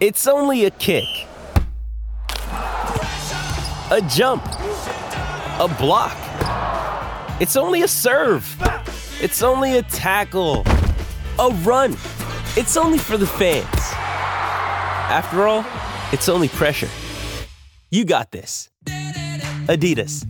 It's only a kick, a jump, a block. It's only a serve. It's only a tackle, a run. It's only for the fans. After all, it's only pressure. You got this. Adidas.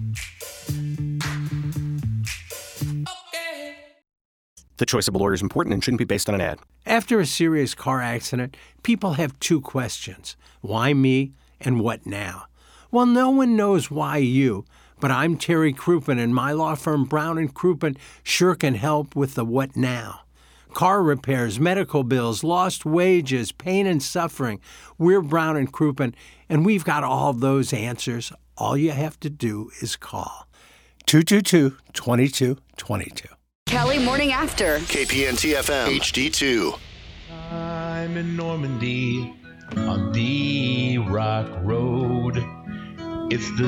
The choice of a lawyer is important and shouldn't be based on an ad. After a serious car accident, people have two questions. Why me and what now? Well, no one knows why you, but I'm Terry Crouppen, and my law firm Brown & Crouppen sure can help with the what now. Car repairs, medical bills, lost wages, pain and suffering. We're Brown & Crouppen, and we've got all those answers. All you have to do is call 222-2222. Kelly Morning After. KPNT-FM HD2. I'm in Normandy on the Rock Road. It's the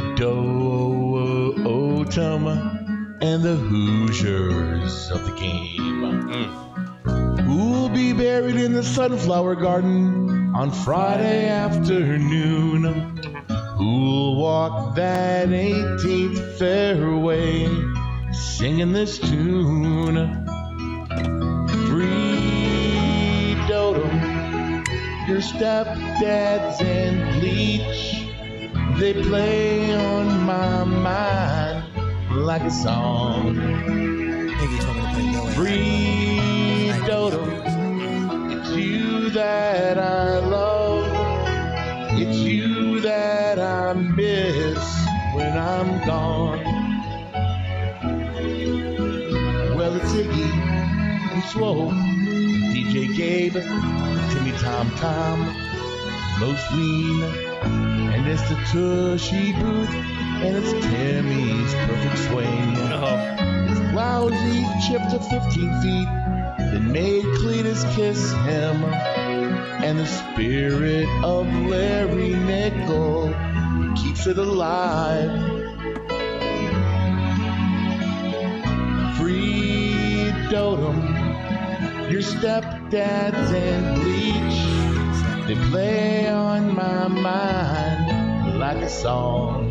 Dotem and the Hoosiers of the game. Who'll be buried in the sunflower garden on Friday afternoon? Who'll walk that 18th fairway singing this tune? Free Dotem, your stepdads and Bleach, they play on my mind like a song. Free Dotem, it's you that I love, it's you that I miss when I'm gone. Well, it's Iggy and Swole, DJ Gabe, Timmy Tom Tom, Lo Sween, and it's the Tushy Booth, and it's Timmy's perfect swing. It's lousy chipped to 15 feet, then made Cletus kiss him, and the spirit of Larry Nickel keeps it alive. Free Dotem, your stepdads and Bleach, they play on my mind like a song.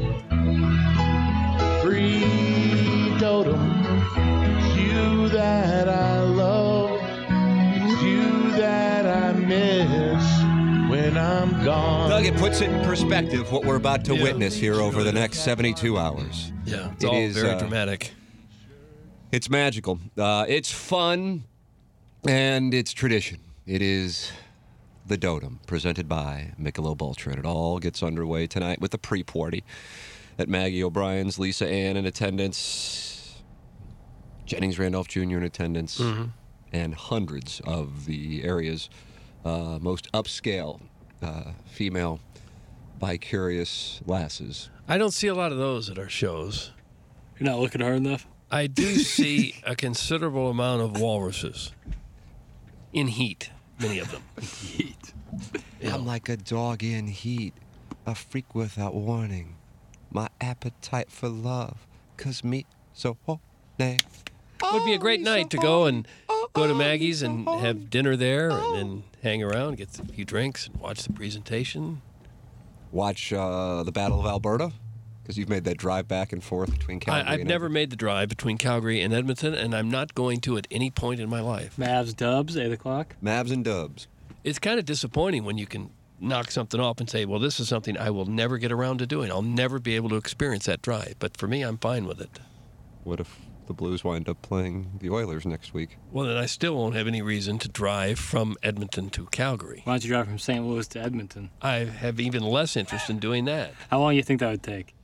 Free Dotem, it's you that I love, it's you that I miss when I'm gone. Doug, it puts it in perspective what we're about to witness here over the next 72 hours. Yeah, it's all very dramatic. It's magical. It's fun, and it's tradition. It is the Dotem, presented by Michelob Ultra. And it all gets underway tonight with the pre-party at Maggie O'Brien's, Lisa Ann in attendance, Jennings Randolph Jr. in attendance, and hundreds of the area's most upscale female bi-curious lasses. I don't see a lot of those at our shows. You're not looking hard enough? I do see a considerable amount of walruses in heat, many of them. Heat. I'm like a dog in heat, a freak without warning. My appetite for love, 'cause me so horny. It would be a great night to go to Maggie's and have dinner there and then hang around, get a few drinks, and watch the presentation. Watch the Battle of Alberta, because you've made that drive back and forth between Calgary I've and never made the drive between Calgary and Edmonton, and I'm not going to at any point in my life. Mavs, Dubs, 8 o'clock. Mavs and Dubs. It's kind of disappointing when you can knock something off and say, well, this is something I will never get around to doing. I'll never be able to experience that drive. But for me, I'm fine with it. What if the Blues wind up playing the Oilers next week? Well, then I still won't have any reason to drive from Edmonton to Calgary. Why don't you drive from St. Louis to Edmonton? I have even less interest in doing that. How long do you think that would take?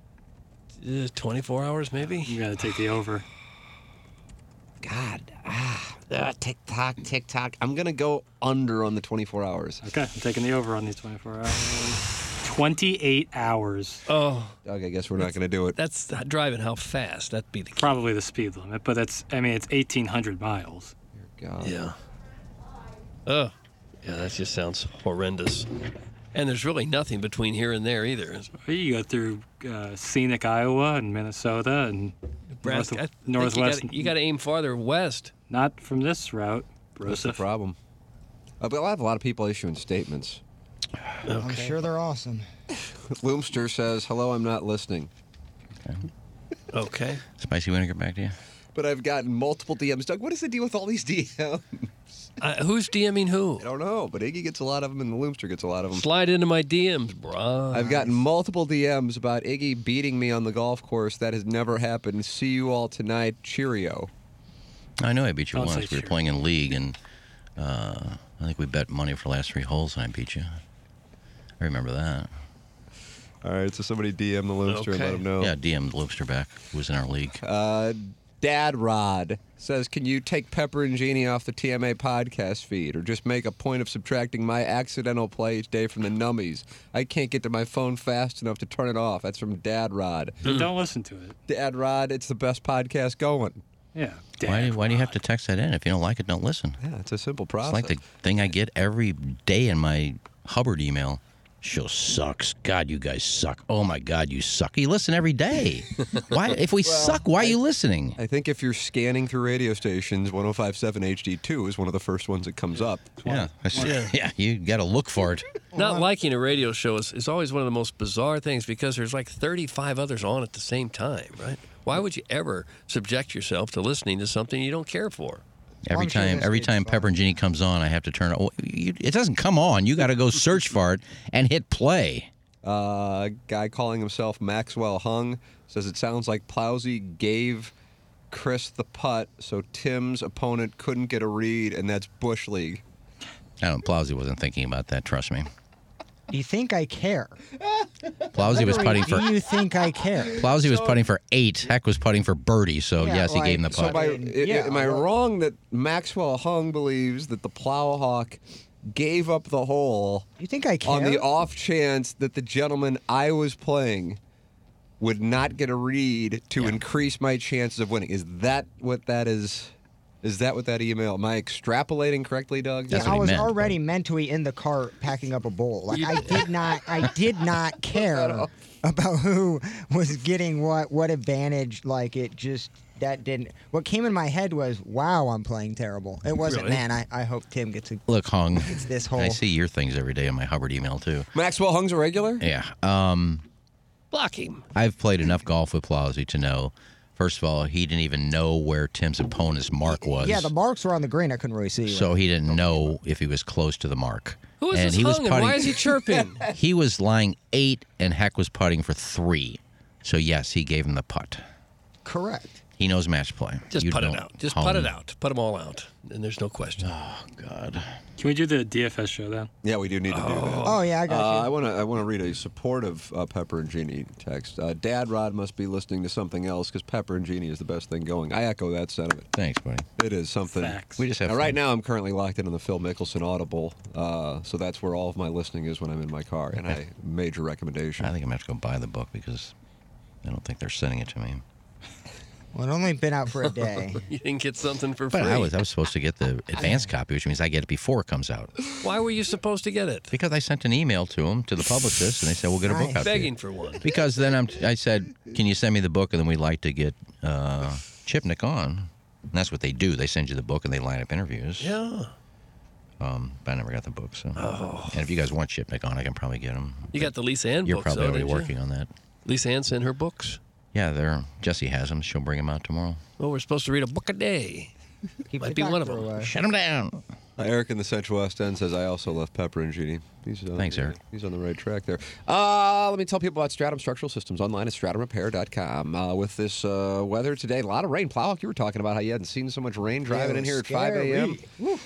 24 hours, maybe? You got to take the over. God, tick-tock, tick-tock. I'm going to go under on the 24 hours. Okay, I'm taking the over on these 24 hours. 28 hours. Oh. Doug, I guess we're not going to do it. That's driving how fast. That'd be the key. Probably the speed limit, but it's 1,800 miles. Dear God. Yeah. Oh. Yeah, that just sounds horrendous. And there's really nothing between here and there either. You go through scenic Iowa and Minnesota and Nebraska. Northwest. You got to aim farther west. Not from this route. That's the problem. But I have a lot of people issuing statements I'm sure they're awesome. Loomster says, hello, I'm not listening. Okay. Spicy Winter, get back to you. But I've gotten multiple DMs. Doug, what is the deal with all these DMs? Who's DMing who? I don't know, but Iggy gets a lot of them and the Loomster gets a lot of them. Slide into my DMs, brah. I've gotten multiple DMs about Iggy beating me on the golf course. That has never happened. See you all tonight. Cheerio. I know I beat you Don't once. say We were playing in league, and I think we bet money for the last 3 holes, and I beat you. I remember that. All right, so somebody DM the Loomster and let him know. Yeah, DM the Loopster back, who was in our league. Dad Rod says, can you take Pepper and Jeannie off the TMA podcast feed or just make a point of subtracting my accidental play each day from the nummies? I can't get to my phone fast enough to turn it off. That's from Dad Rod. Don't listen to it. Dad Rod, it's the best podcast going. Yeah. Why do you have to text that in? If you don't like it, don't listen. Yeah, it's a simple process. It's like the thing I get every day in my Hubbard email. Show sucks. God, you guys suck. Oh, my God, you suck. You listen every day. Why? If we suck, why are you listening? I think if you're scanning through radio stations, 105.7 HD2 is one of the first ones that comes up. Yeah, you got to look for it. Not liking a radio show is always one of the most bizarre things because there's like 35 others on at the same time, right? Why would you ever subject yourself to listening to something you don't care for? Every time Pepper and Jeannie comes on, I have to turn it. It doesn't come on. You got to go search for it and hit play. Guy calling himself Maxwell Hung says it sounds like Plowsy gave Chris the putt, so Tim's opponent couldn't get a read, and that's Bush League. Plowsy wasn't thinking about that. Trust me. Do you think I care? Plowsy was putting for. Do you think I care? Plowsy was putting for 8. Heck was putting for birdie. So yes, he gave him the putt. So am I wrong that Maxwell Hung believes that the Plowhawk gave up the hole? You think I care? On the off chance that the gentleman I was playing would not get a read to increase my chances of winning. Is that what that is? Is that what that email? Am I extrapolating correctly, Doug? Yeah, I was already mentally in the car packing up a bowl. Like I did not care about who was getting what advantage. Like it just that didn't. What came in my head was, wow, I'm playing terrible. It wasn't, Really? man. I hope Tim gets a Look, Hung. It's this whole. I see your things every day in my Hubbard email too. Maxwell Hung's a regular? Yeah. Block him. I've played enough golf with Plowsy to know. First of all, he didn't even know where Tim's opponent's mark was. Yeah, the marks were on the green. I couldn't really see. So he didn't know if he was close to the mark. Who is and this he was Hung and putting, why is he chirping? He was lying 8, and Heck was putting for 3. So yes, he gave him the putt. Correct. He knows match play. Just You put it don't. out. Just Hung. put it out. Put them all out. And there's no question. Oh, God. Can we do the DFS show then? Yeah, we do need to do that. Oh yeah, I got you. I want to read a supportive Pepper and Jeannie text. Dad Rod must be listening to something else because Pepper and Jeannie is the best thing going. I echo that sentiment. Thanks, buddy. It is something. Facts. We just have Right fun. now, I'm currently locked in on the Phil Mickelson Audible, so that's where all of my listening is when I'm in my car. And I major recommendation. I think I'm going to have to go buy the book because I don't think they're sending it to me. Well, it only been out for a day. You didn't get something for free. But I was supposed to get the advanced copy, which means I get it before it comes out. Why were you supposed to get it? Because I sent an email to them, to the publicist, and they said, we'll get a book out to you. Begging for one. Because then I said, can you send me the book, and then we'd like to get Chipnick on. And that's what they do. They send you the book, and they line up interviews. Yeah. But I never got the book. So. And if you guys want Chipnick on, I can probably get him. You got the Lisa Ann You're books, probably though, already didn't you? working on that. Lisa Ann sent her books. Yeah, Jessie has them. She'll bring them out tomorrow. Well, we're supposed to read a book a day. Might be one of them. Shut them down. Eric in the Central West End says, I also love Pepper and Jeannie. Thanks, Eric. He's on the right track there. Let me tell people about Stratum Structural Systems online at stratumrepair.com. With this weather today, a lot of rain. Plowhawk, you were talking about how you hadn't seen so much rain driving in here at 5 a.m.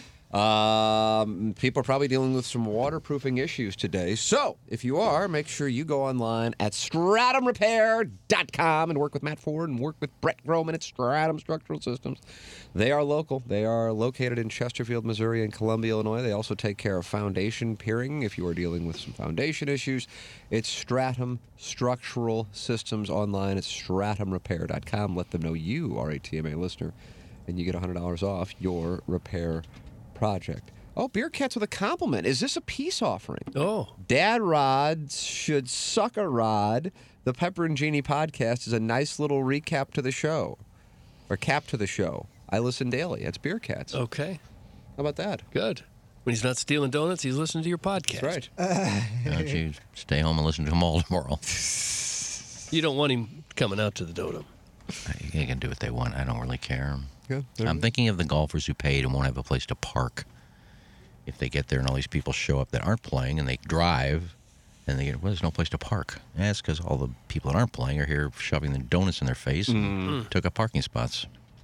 People are probably dealing with some waterproofing issues today. So, if you are, make sure you go online at stratumrepair.com and work with Matt Ford and work with Brett Groman at Stratum Structural Systems. They are local. They are located in Chesterfield, Missouri and Columbia, Illinois. They also take care of foundation peering if you are dealing with some foundation issues. It's Stratum Structural Systems online at stratumrepair.com. Let them know you are a TMA listener, and you get $100 off your repair project. Oh, Beer Cats with a compliment. Is this a peace offering? Oh. Dad Rod should suck a rod. The Pepper and Jeannie podcast is a nice little recap to the show. Or cap to the show. I listen daily. That's Beer Cats. Okay. How about that? Good. When he's not stealing donuts, he's listening to your podcast. That's right. Why don't you stay home and listen to them all tomorrow? You don't want him coming out to the Dotem. They can do what they want. I don't really care. Yeah, I'm thinking of the golfers who paid and won't have a place to park. If they get there and all these people show up that aren't playing and they drive, and they get, well, there's no place to park. Yeah, that's because all the people that aren't playing are here shoving the donuts in their face and took up parking spots.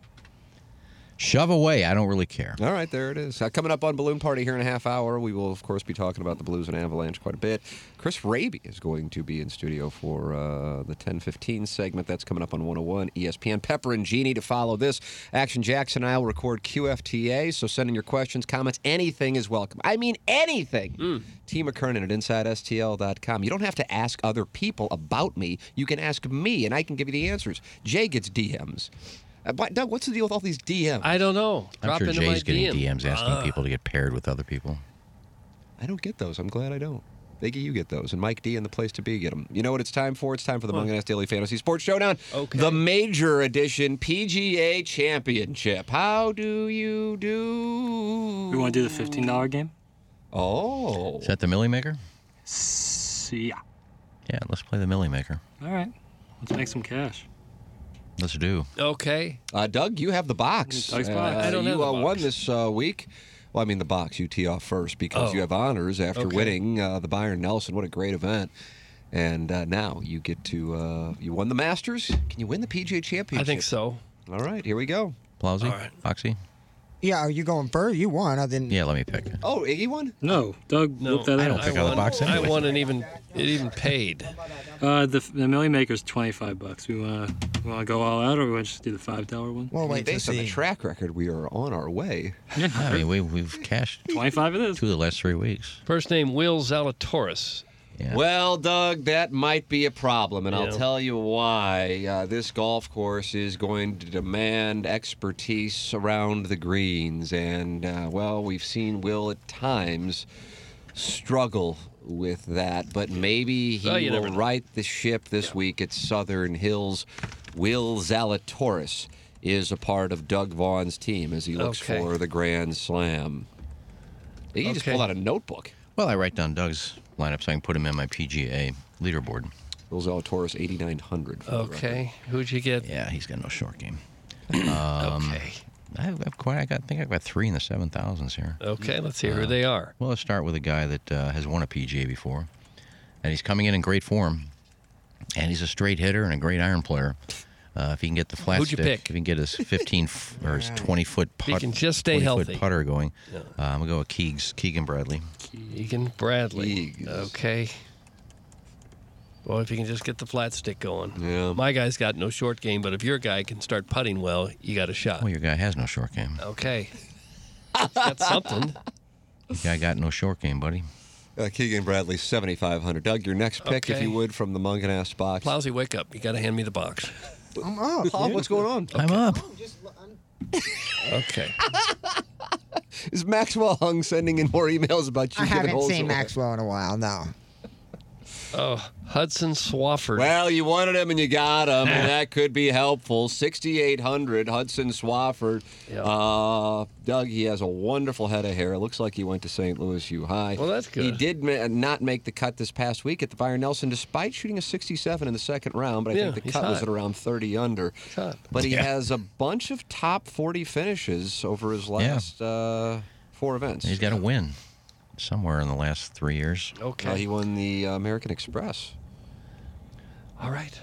Shove away. I don't really care. All right, there it is. Coming up on Balloon Party here in a half hour, we will, of course, be talking about the Blues and Avalanche quite a bit. Chris Raby is going to be in studio for the 10:15 segment. That's coming up on 101 ESPN. Pepper and Jeannie to follow this. Action Jackson and I will record QFTA, so send in your questions, comments. Anything is welcome. I mean anything. T. McKernan at InsideSTL.com. You don't have to ask other people about me. You can ask me, and I can give you the answers. Jay gets DMs. Doug, what's the deal with all these DMs? I don't know. I'm Drop sure into Jay's my getting DM. DMs asking people to get paired with other people. I don't get those. I'm glad I don't. Biggie, you get those. And Mike D and the place to be get them. You know what it's time for? It's time for the Munganess Daily Fantasy Sports Showdown. Okay. The Major Edition PGA Championship. How do you do? We want to do the $15 game? Oh. Is that the Millie Maker? Yeah. Yeah, let's play the Millie Maker. All right. Let's make some cash. Let's do. Okay. Doug, you have the box. Doug's box. I don't have you the box. won this week. Well, I mean the box. You tee off first because you have honors after winning the Byron Nelson. What a great event. And now you get to, you won the Masters. Can you win the PGA Championship? I think so. All right, here we go. Plowsy? All right. Foxy? Yeah, are you going first? You won. I didn't. Yeah, let me pick. Oh, Iggy won? No. Doug No, looked that I don't up. think out of the box I anyway. won and it even paid. The Millie Maker's $25. We want to go all out, or we want to just do the $5 one? Well, wait to Based on the see. track record, we are on our way. Yeah, I mean, we've cashed 25 it is. 2 of the last 3 weeks. First name, Will Zalatoris. Yeah. Well, Doug, that might be a problem, and I'll Yeah. tell you why. This golf course is going to demand expertise around the greens, and, well, we've seen Will at times struggle with that, but maybe he Well, you will never know. right the ship this week at Southern Hills. Will Zalatoris is a part of Doug Vaughn's team as he looks Okay. for the Grand Slam. He just Okay. pulled out a notebook. Well, I write down Doug's lineup so I can put him in my PGA leaderboard. Will Zalatoris, 8,900. for the record. Okay. Who'd you get? Yeah, he's got no short game. Okay. I think I've got 3 in the 7,000s here. Okay, let's hear who they are. Well, let's start with a guy that has won a PGA before, and he's coming in great form, and he's a straight hitter and a great iron player. If he can get the flat Who'd you stick, pick? if he can get his 15 or his 20-foot If he can just stay 20-foot healthy. putter going, I'm gonna go with Keegan Bradley. Keegan Bradley. Keegs. Okay. Well, if you can just get the flat stick going. Yeah. My guy's got no short game, but if your guy can start putting well, you got a shot. Well, your guy has no short game. Okay. He's got something. Your guy got no short game, buddy. Keegan Bradley, 7,500. Doug, your next pick, if Okay. you would, from the Munganess box. Plowsy, wake up. You got to hand me the box. I'm up. Paul, what's going on? I'm up. Okay. Is Maxwell Hung sending in more emails about you I giving haven't holes seen away? Maxwell in a while. No. Oh, Hudson Swafford. Well, you wanted him and you got him, and that could be helpful. 6,800, Hudson Swafford. Doug, he has a wonderful head of hair. It looks like he went to St. Louis U High. Well, that's good. He did not make the cut this past week at the Byron Nelson, despite shooting a 67 in the second round, but I think the he's cut was hot. at around 30 under. hot. But he has a bunch of top 40 finishes over his last 4 events. He's got to win somewhere in the last 3 years. Okay. He won the American Express. All right.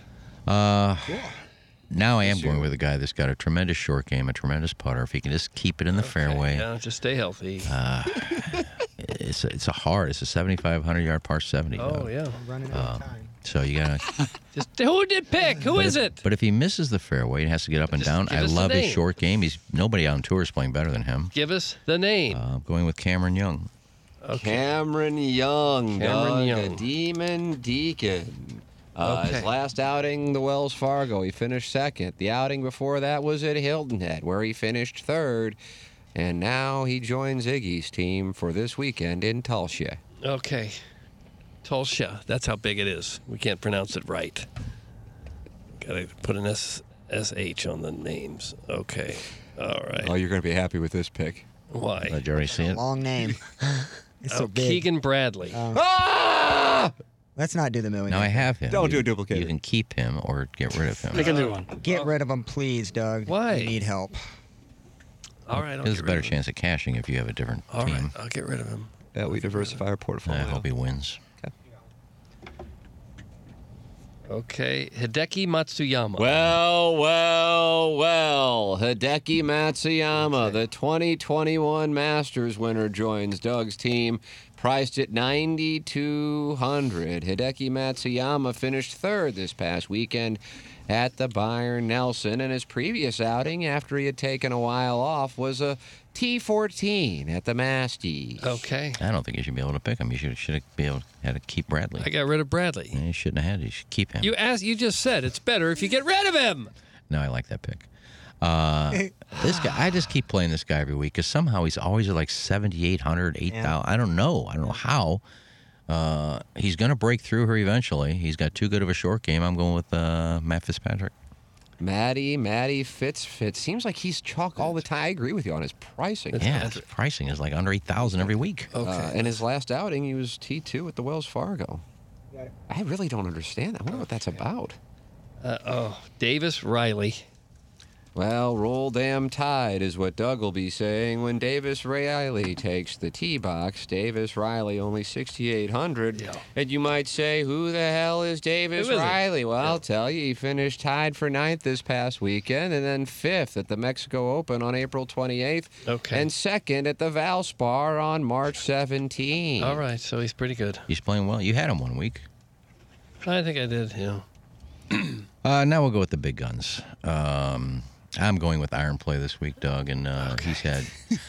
Now I am going with a guy that's got a tremendous short game, a tremendous putter. If he can just keep it in the fairway, Yeah, just stay healthy. it's a 7,500-yard par 70. Oh, Doug. yeah. Running out of time. So you gotta. Just who did pick? Who is it? But if he misses the fairway and has to get up and Just down, give I us the love his name. short game. Nobody on tour is playing better than him. Give us the name. I'm going with Cameron Young. Okay. Cameron Young, Cameron Doug, Young. a Demon Deacon. Okay. His last outing, the Wells Fargo, he finished second. The outing before that was at Hilton Head, where he finished third. And now he joins Iggy's team for this weekend in Tulsa. Okay. Tulsa. That's how big it is. We can't pronounce it right. Got to put an SH on the names. Okay. All right. Oh, you're going to be happy with this pick. Why? Did you already see it? Long name. It's so big. Keegan Bradley. Let's not do the million. Now I have him. Don't do You- a duplicate. You can keep him or get rid of him. Make a new one. Get rid of him, please, Doug. Why? We need help. All right. I'll There's get a better rid of him. chance of cashing if you have a different All team. right. I'll get rid of him. Yeah, we diversify our I portfolio. hope he wins. Okay. Hideki Matsuyama. Well. Hideki Matsuyama, the 2021 Masters winner, joins Doug's team, priced at $9,200. Hideki Matsuyama finished third this past weekend at the Byron Nelson, and his previous outing, after he had taken a while off, was a T14 at the Masties. Okay. I don't think you should be able to pick him. You should be able to keep Bradley. I got rid of Bradley. Yeah, you shouldn't have had it. You should keep him. You just said it's better if you get rid of him. No, I like that pick. This guy, I just keep playing this guy every week because somehow he's always at like 7,800, 8,000. I don't know how. He's going to break through her eventually. He's got too good of a short game. I'm going with Matt Fitzpatrick. Matty Fitz. Seems like he's chalk all the time. I agree with you on his pricing. Yeah, his pricing is like under 8,000 every week. And his last outing, he was T2 at the Wells Fargo. I really don't understand that. I wonder what that's about. Davis Riley. Well, roll damn tide is what Doug will be saying when Davis Riley takes the tee box. Davis Riley only 6,800. Yeah. And you might say, who the hell is Davis Who is he? Riley? Well, I'll tell you, he finished tied for 9th this past weekend and then 5th at the Mexico Open on April 28th. Okay. And 2nd at the Valspar on March 17th. All right, so he's pretty good. He's playing well. You had him 1 week. I think I did, yeah. Now we'll go with the big guns. I'm going with Iron Play this week, Doug, and he's had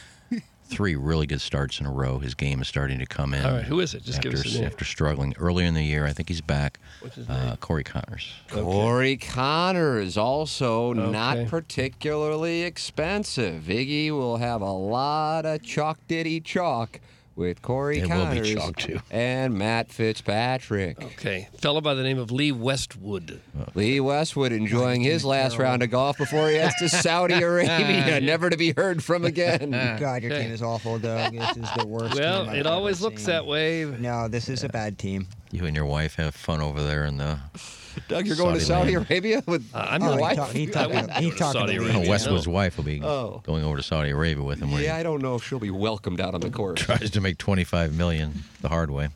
3 really good starts in a row. His game is starting to come in. All right, who is it? Just give us a name. After struggling earlier in the year. I think he's back. What's his name? Corey Connors. Corey Connors, also not particularly expensive. Iggy will have a lot of chalk diddy chalk with Corey It will be Connors chalk, too. and Matt Fitzpatrick. Okay. Fellow by the name of Lee Westwood. Lee Westwood enjoying his last round of golf before he heads to Saudi Arabia, never to be heard from again. God, your team is awful, Doug. This is the worst Well, team I've it ever always looks seen. that way. No, this is a bad team. You and your wife have fun over there in the Doug, you're going to Saudi land. Arabia with I'm your not. wife? He talking Saudi to Arabia. me. Westwood's wife will be Oh. going over to Saudi Arabia with him. Where Yeah, he I don't know if she'll be welcomed out on the course. tries to make $25 million the hard way.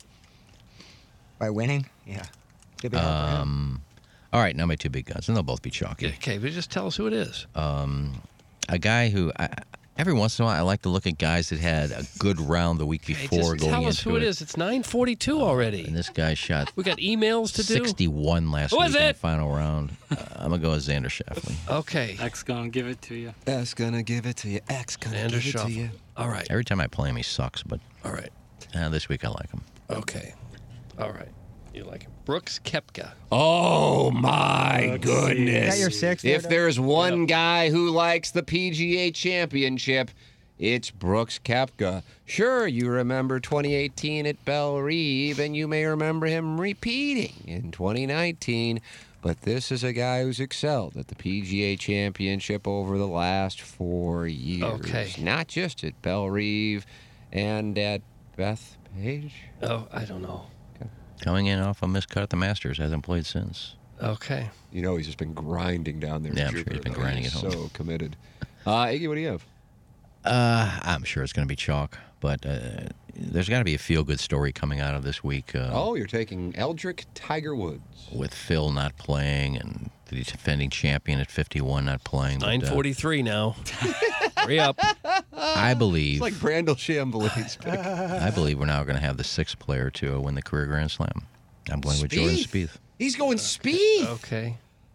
By winning? Yeah. Good be hard for him. All right, now my 2 big guns, and they'll both be chalky. Okay, but just tell us who it is. A guy who every once in a while I like to look at guys that had a good round the week before Just going tell into us who it is. It's 9:42 already. And this guy shot We got emails to do. 61 last Who week is in the it? final round. I'm gonna go with Xander Schauffele. Okay. X gonna give it to you. X gonna give it to you. X gonna Xander give it to Schauffele. you. All right. Every time I play him, he sucks, but All right. this week I like him. Okay. All right. You like him. Brooks Koepka. Oh my goodness! Is that your 6th? If there's one guy who likes the PGA Championship, it's Brooks Koepka. Sure, you remember 2018 at Belle Reve, and you may remember him repeating in 2019. But this is a guy who's excelled at the PGA Championship over the last 4 years. Okay. Not just at Belle Reve and at Bethpage. Oh, I don't know. Coming in off a miscut at the Masters, hasn't played since. Okay. You know he's just been grinding down there. in Yeah, I'm sure Jupiter, he's been though. grinding He's at home. So committed. Iggy, what do you have? I'm sure it's going to be chalk, but there's got to be a feel-good story coming out of this week. You're taking Eldrick Tiger Woods. With Phil not playing and the defending champion at 51 not playing. 9:43 now. Hurry up. I believe. It's like Brandel Chambly's pick. I believe we're now going to have the 6th player to win the career Grand Slam. I'm going with Jordan Spieth. He's going Spieth. Okay.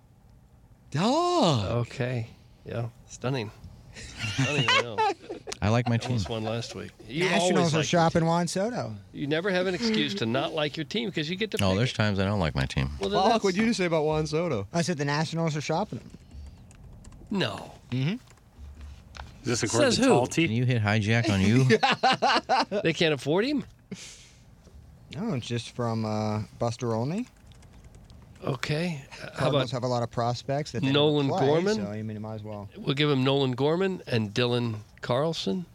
Dog. Okay. Yeah. Stunning. Stunning. I know. I like my team. Almost won last week. You Nationals always are like shopping Juan Soto. You never have an excuse to not like your team because you get to pick Oh, there's it. times I don't like my team. Well, then Fuck, that's- what'd you say about Juan Soto? I said the Nationals are shopping him. No. Is this according Says to who? Talty? Can you hit hijack on you? They can't afford him? No, it's just from Buster Olney. Okay. How Cardinals about have a lot of prospects that they Nolan don't play, Gorman? So I mean, you might as well. we'll give him Nolan Gorman and Dylan Carlson?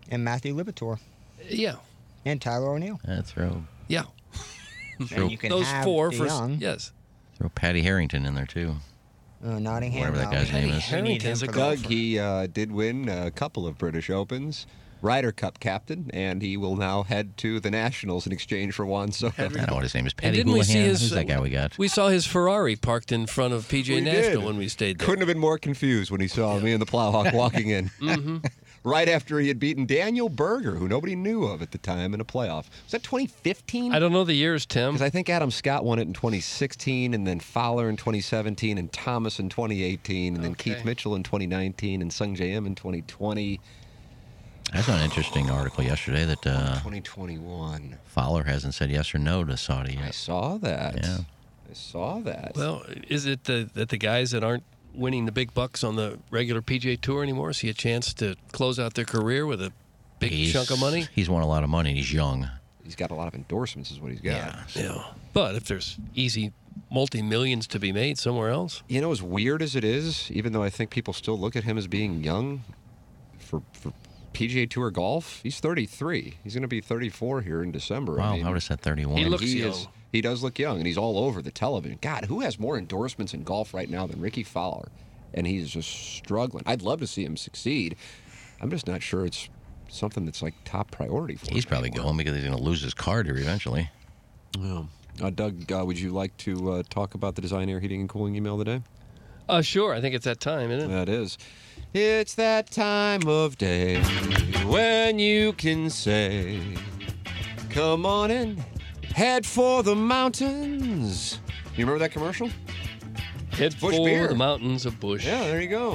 And Matthew Liberatore. Yeah. And Tyler O'Neill. Throw Yeah. And you can Those have four the for young. yes. throw Patty Harrington in there too. Nottingham. Whatever that guy's name is. Harrington's a Doug, golfer. he did win a couple of British Opens, Ryder Cup captain, and he will now head to the Nationals in exchange for Juan Soto. I don't know what his name is. And Patty didn't we see Houlihan. his? Who's that guy we got? We saw his Ferrari parked in front of PGA We National did. when we stayed there. Couldn't have been more confused when he saw me and the Plowhawk walking in. Right after he had beaten Daniel Berger, who nobody knew of at the time, in a playoff. Was that 2015? I don't know the years, Tim. Because I think Adam Scott won it in 2016, and then Fowler in 2017, and Thomas in 2018, and then Keith Mitchell in 2019, and Sung J M in 2020. I saw an interesting article yesterday that 2021. Fowler hasn't said yes or no to Saudi yet. I saw that. Yeah. I saw that. Well, is it that the guys that aren't winning the big bucks on the regular PGA Tour anymore see a chance to close out their career with a big chunk of money? He's won a lot of money, and he's young. He's got a lot of endorsements, is what he's got. Yeah. But if there's easy multi-millions to be made somewhere else. You know, as weird as it is, even though I think people still look at him as being young, for PGA Tour golf, he's 33. He's going to be 34 here in December. Wow, I would have said 31. He looks young. He does look young, and he's all over the television. God, who has more endorsements in golf right now than Ricky Fowler? And he's just struggling. I'd love to see him succeed. I'm just not sure it's something that's like top priority for him. He's probably going because he's going to lose his card here eventually. Yeah. Doug, would you like to talk about the Design Air Heating and Cooling email today? Sure. I think it's that time, isn't it? That is. It's that time of day when you can say, come on in, head for the mountains. You remember that commercial? Head Busch for beer. the mountains of Busch. Yeah, there you go.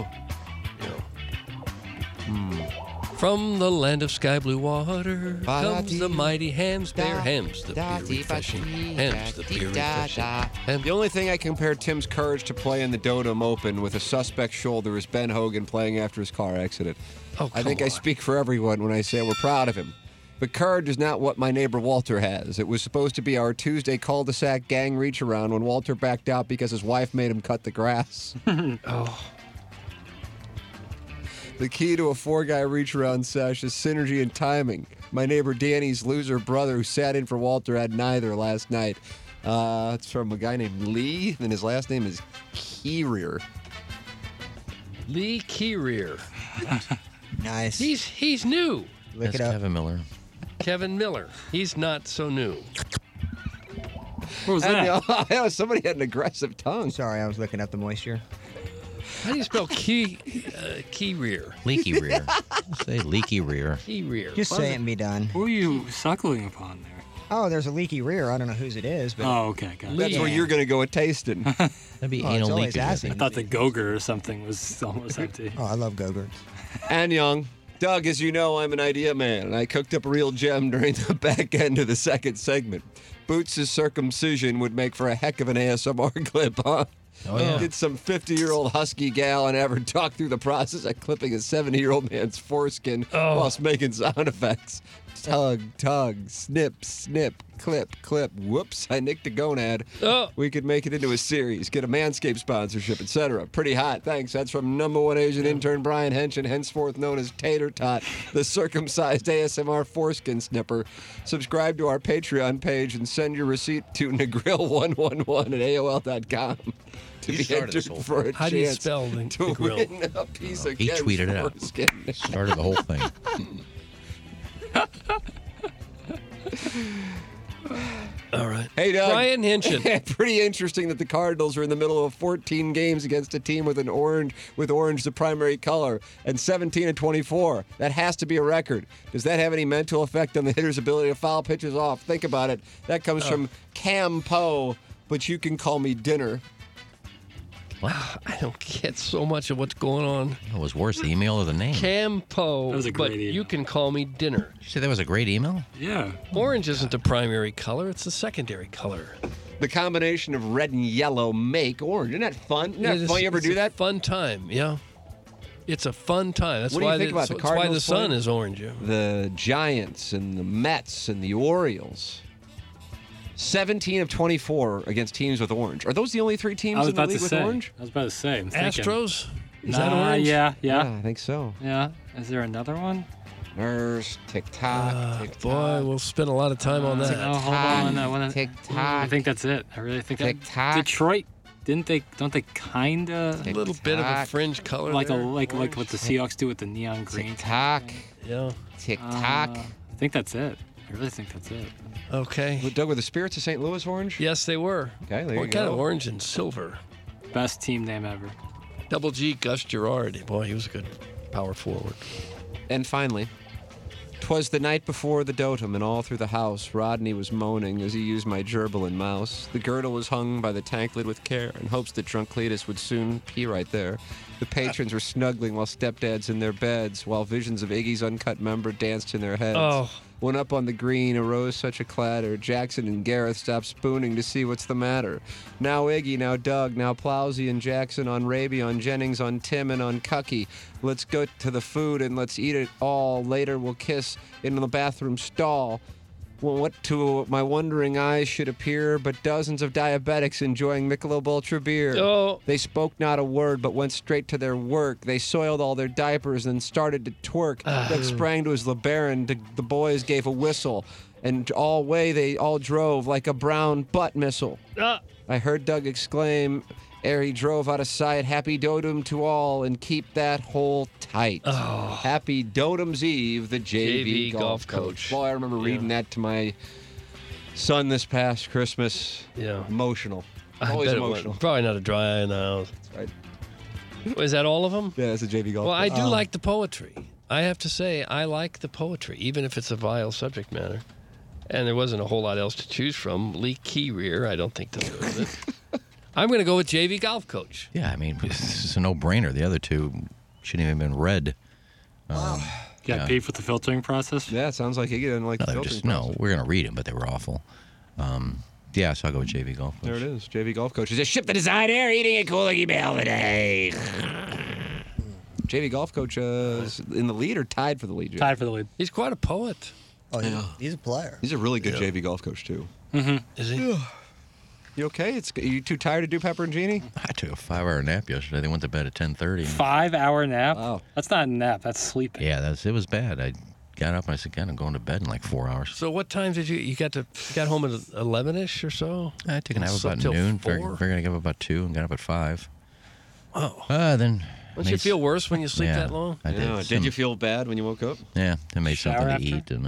From the land of sky blue water comes the mighty hams bear. Hams the beer refreshing. Hams the beer refreshing. The only thing I compared Tim's courage to play in the Dotem Open with a suspect shoulder is Ben Hogan playing after his car accident. Oh, I think come I on. speak for everyone when I say we're proud of him. But courage is not what my neighbor Walter has. It was supposed to be our Tuesday cul-de-sac gang reach around when Walter backed out because his wife made him cut the grass. The key to a four-guy reach-around sesh is synergy and timing. My neighbor Danny's loser brother who sat in for Walter had neither last night. It's from a guy named Lee, and his last name is Keyrear. Lee Keyrear. Nice. He's new. Look That's it up. Kevin Miller. Kevin Miller. He's not so new. What was that? I know, somebody had an aggressive tongue. Sorry, I was looking up the moisture. How do you spell Keyrear? Leaky rear. Say leaky rear. Keyrear. Just say it and be done. Who are you suckling upon there? Oh, there's a leaky rear. I don't know whose it is, but Oh, okay, got it. That's where you're going to go with tasting. That'd be Oh, it's anal always leakage. I acid. think. I thought the Gogurt or something was almost empty. I love Go-Gurts. And young. Doug, as you know, I'm an idea man, and I cooked up a real gem during the back end of the second segment. Boots' circumcision would make for a heck of an ASMR clip, huh? Oh, yeah. Get some 50-year-old husky gal and have her talk through the process of clipping a 70-year-old man's foreskin whilst making sound effects. Tug, tug, snip, snip, clip, clip. Whoops, I nicked a gonad. Oh. We could make it into a series, get a Manscaped sponsorship, etc. Pretty hot, thanks. That's from #1 Asian intern Brian Henson, henceforth known as Tater Tot, the circumcised ASMR foreskin snipper. Subscribe to our Patreon page and send your receipt to Negril111 at AOL.com to You be started this entered whole for a How do you chance spell the to grill? win a piece of He Ken's tweeted it out. foreskin. Started the whole thing. All right. Hey, Doug. Brian Henson. Pretty interesting that the Cardinals are in the middle of 14 games against a team with orange the primary color, and 17 and 24. That has to be a record. Does that have any mental effect on the hitter's ability to foul pitches off? Think about it. That comes from Cam Poe, but you can call me Dinner. I don't get so much of what's going on. It was worse, the email or the name. Campo. That was a but great email. you can call me Dinner. Did you say that was a great email? Yeah. Orange isn't the primary color, it's the secondary color. The combination of red and yellow make orange. Isn't that fun? Isn't that fun? You ever It's do a that? Fun time, yeah. It's a fun time. That's What do you why think about the that's why the Cardinals sun playing? is orange. Yeah. The Giants and the Mets and the Orioles. 17 of 24 against teams with orange. Are those the only three I teams was in the about to league with say. orange? I was about to say. I'm thinking. Astros? Is that Nah, orange? Yeah. I think so. Yeah. Is there another one? Nurse, tick-tock, tick-tock. Boy, we'll spend a lot of time on that. Oh, hold on. I Tick-tock. think that's it. I really think Tick-tock. Detroit, don't they kinda A little bit of a fringe color like there. like what the Seahawks do with the neon green? Tick-tock. Yeah. Tick-tock. I think that's it. I really think that's it. Okay. Well, Doug, were the Spirits of St. Louis orange? Yes, they were. Okay, there you What go. kind of orange and silver? Best team name ever. Double G, Gus Gerard. Boy, he was a good power forward. And finally, 'twas the night before the dotem, and all through the house Rodney was moaning as he used my gerbil and mouse. The girdle was hung by the tank lid with care, in hopes that drunk Cletus would soon pee right there. The patrons were snuggling while stepdads in their beds, while visions of Iggy's uncut member danced in their heads. Oh. When up on the green arose such a clatter, Jackson and Gareth stopped spooning to see what's the matter. Now Iggy, now Doug, now Plowsy and Jackson on Raby, on Jennings, on Tim, and on Cucky. Let's go to the food and let's eat it all. Later we'll kiss in the bathroom stall. Well, what to my wondering eyes should appear but dozens of diabetics enjoying Michelob Ultra beer. Oh. They spoke not a word but went straight to their work. They soiled all their diapers and started to twerk. Doug sprang to his LeBaron. The boys gave a whistle. And all way they all drove like a brown butt missile. I heard Doug exclaim ere he drove out of sight, "Happy Dotem to all, and keep that hole tight." Oh. Happy Dotem's Eve, the JV JV golf golf coach. coach. Boy, I remember reading that to my son this past Christmas. Yeah. Emotional. I Always bet it emotional. was. Probably not a dry eye in the house. Right. Is that all of them? Yeah, it's a JV golf Well, I coach. do like the poetry. I have to say, I like the poetry, even if it's a vile subject matter. And there wasn't a whole lot else to choose from. Lee Keyrear, I don't think they'll go with it. I'm going to go with JV golf coach. Yeah, I mean, this is a no-brainer. The other two shouldn't even have been read. Got Yeah. beef with the filtering process? Yeah, it sounds like he didn't like No, the they were filtering just, no, process. we're going to read them, but they were awful. Yeah, so I'll go with JV Golf Coach. There it is. JV golf coach. Just ship the design air, eating a coolie bell today. JV golf coach is in the lead or tied for the lead? Jay? Tied for the lead. He's quite a poet. Oh, he's a player. He's a really good JV golf coach too. Is he? You okay? Are you too tired to do Pepper and Genie? I took a 5-hour nap yesterday. They went to bed at 10:30. 5-hour nap? Wow. That's not a nap. That's sleeping. Yeah, it was bad. I got up and I said, God, I'm going to bed in like 4 hours. So what time did you got home at 11ish or so? I took a nap Slept about till noon. 4? Figured I got up about 2 and got up at 5. Oh. Then. Don't you feel worse when you sleep yeah, that long? I did. Did you feel bad when you woke up? Yeah, I made Shower something after? to eat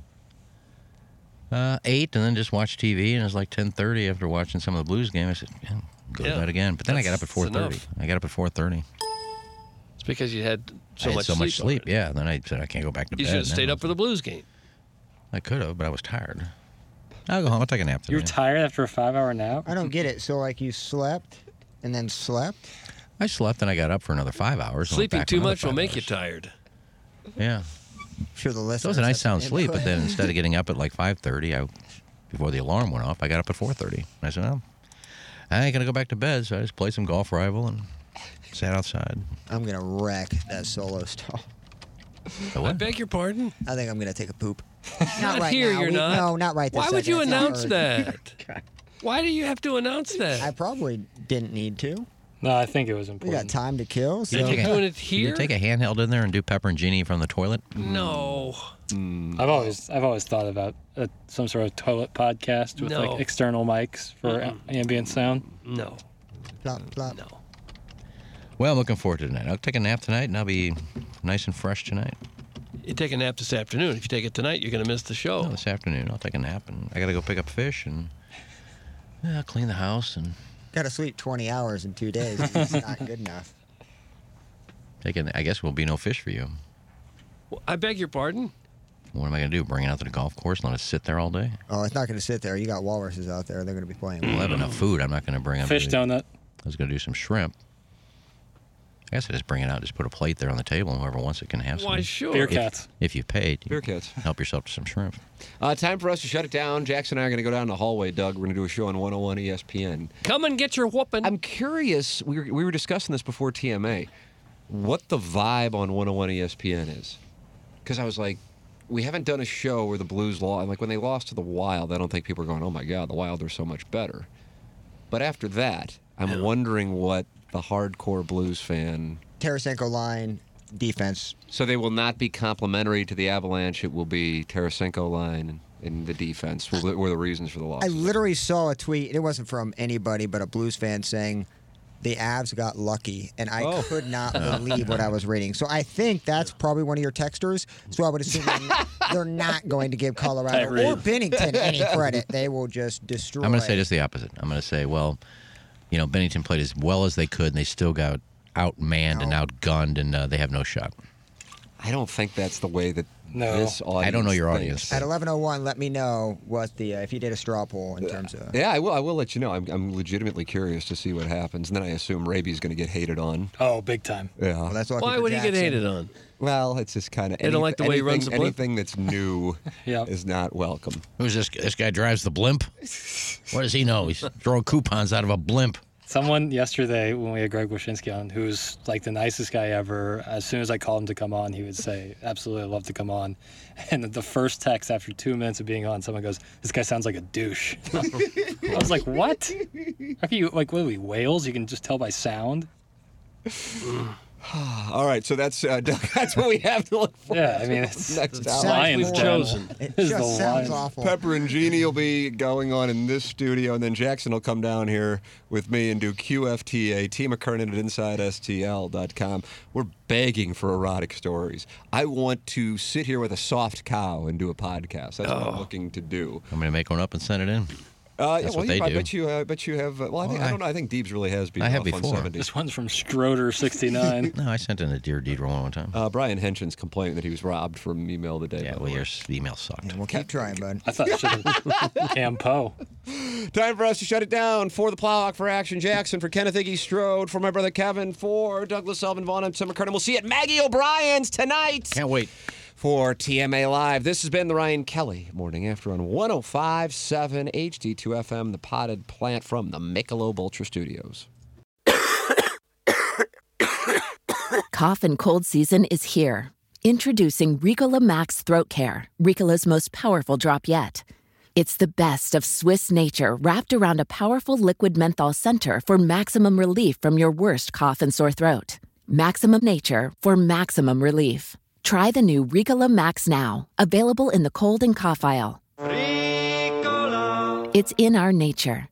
and ate and then just watched TV and it was like 10:30 after watching some of the Blues game. I said, yeah, go to Yeah, bed again. But then I got up at that's 4:30. enough. I got up at 4:30. It's because you had I had much so much sleep. already. Yeah. And then I said I can't go back to You bed. should have now. stayed up for the Blues game. I could have, but I was tired. I'll go home. I'll take a nap today. You were tired after a 5-hour nap? I don't get it. So, like, you slept and then slept? I slept and I got up for another 5 hours. and went Sleeping back too for another much will 5 make you hours. tired. Yeah. Sure, the So listeners it was a nice have sound some sleep, input. but then instead of getting up at like 5:30, before the alarm went off, I got up at 4:30. And I said, well, I ain't going to go back to bed, so I just played some Golf Rival and sat outside. I'm going to wreck that solo stall. I beg your pardon? I think I'm going to take a poop. Not right here, now. you're not. No, not right this Why would second. you It's not announce urgent. that? Why do you have to announce that? I probably didn't need to. No, I think it was We important. got time to kill. So. You're doing it Can you here? take a handheld in there and do Pepper and Genie from the toilet? No. I've always thought about some sort of toilet podcast with No. like external mics for ambient sound. No. Plop, plop. No. Well, I'm looking forward to tonight. I'll take a nap tonight, and I'll be nice and fresh tonight. You take a nap this afternoon. If you take it tonight, you're going to miss the show. No, this afternoon, I'll take a nap, and I got to go pick up fish and clean the house and Got to sleep 20 hours in 2 days. It's not good enough. I guess will be no fish for you. Well, I beg your pardon? What am I going to do? Bring it out to the golf course and let it sit there all day? Oh, it's not going to sit there. You got walruses out there. They're going to be playing. We'll have enough food. I'm not going to bring them. Fish donut. I was going to do some shrimp. I guess I just bring it out, just put a plate there on the table, and whoever wants it can have some. Why, sure. Beer If- cats. If you paid, Beer cats. help yourself to some shrimp. Time for us to shut it down. Jackson and I are going to go down the hallway, Doug. We're going to do a show on 101 ESPN. Come and get your whooping. I'm curious, we were discussing this before TMA, what the vibe on 101 ESPN is. Because I was like, we haven't done a show where the Blues lost. Like, when they lost to the Wild, I don't think people are going, oh, my God, the Wild are so much better. But after that, I'm wondering what the hardcore Blues fan... Tarasenko line defense. So they will not be complementary to the Avalanche. It will be Tarasenko line and the defense were the reasons for the loss. I literally saw a tweet. It wasn't from anybody but a Blues fan saying the Avs got lucky, and I could not believe what I was reading. So I think that's probably one of your texters. So I would assume they're not going to give Colorado or Bennington any credit. They will just destroy. I'm going to say just the opposite. I'm going to say, well, Bennington played as well as they could, and they still got outmanned and outgunned, and they have no shot. I don't think that's the way that this audience I don't know your thinks. audience. At 11:01, let me know what if you did a straw poll in terms of. Yeah, I will let you know. I'm legitimately curious to see what happens, and then I assume Raby's going to get hated on. Oh, big time. Yeah. Well, that's Why would he get hated on? Well, it's just kind of. They don't like the way he runs the blimp? Anything that's new is not welcome. Who's this? This guy drives the blimp? What does he know? He's throwing coupons out of a blimp. Someone yesterday, when we had Greg Wyshynski on, who's like the nicest guy ever, as soon as I called him to come on, he would say, absolutely, I'd love to come on. And the first text after 2 minutes of being on, someone goes, this guy sounds like a douche. I was like, what? How can you, what are we, whales? You can just tell by sound? All right, so that's that's what we have to look for. Yeah, I mean, it's next the Lions chosen. It just sounds awful. Pepper and Jeannie will be going on in this studio, and then Jackson will come down here with me and do QFTA. T. McKernan at InsideSTL.com. We're begging for erotic stories. I want to sit here with a soft cow and do a podcast. That's what I'm looking to do. I'm going to make one up and send it in. That's what they do. I bet you have. Well, I don't know. I think Deebs really has been. I have off before. On 70. This one's from Stroder69. No, I sent in a Dear Deidre one time. Brian Henson's complaining that he was robbed from email the day. Yeah, well, your email sucked. Yeah, we'll keep trying, bud. I thought it should have Campo. Time for us to shut it down. For the Plowhawk, for Action Jackson, for Kenneth Iggy Strode, for my brother Kevin, for Douglas Sullivan Vaughn, I'm Tim McKernan. We'll see you at Maggie O'Brien's tonight. Can't wait. For TMA Live, this has been the Ryan Kelly Morning After on 105.7 HD2 FM, the potted plant from the Michelob Ultra Studios. Cough and cold season is here. Introducing Ricola Max Throat Care, Ricola's most powerful drop yet. It's the best of Swiss nature wrapped around a powerful liquid menthol center for maximum relief from your worst cough and sore throat. Maximum nature for maximum relief. Try the new Ricola Max now, available in the cold and cough aisle. Ricola. It's in our nature.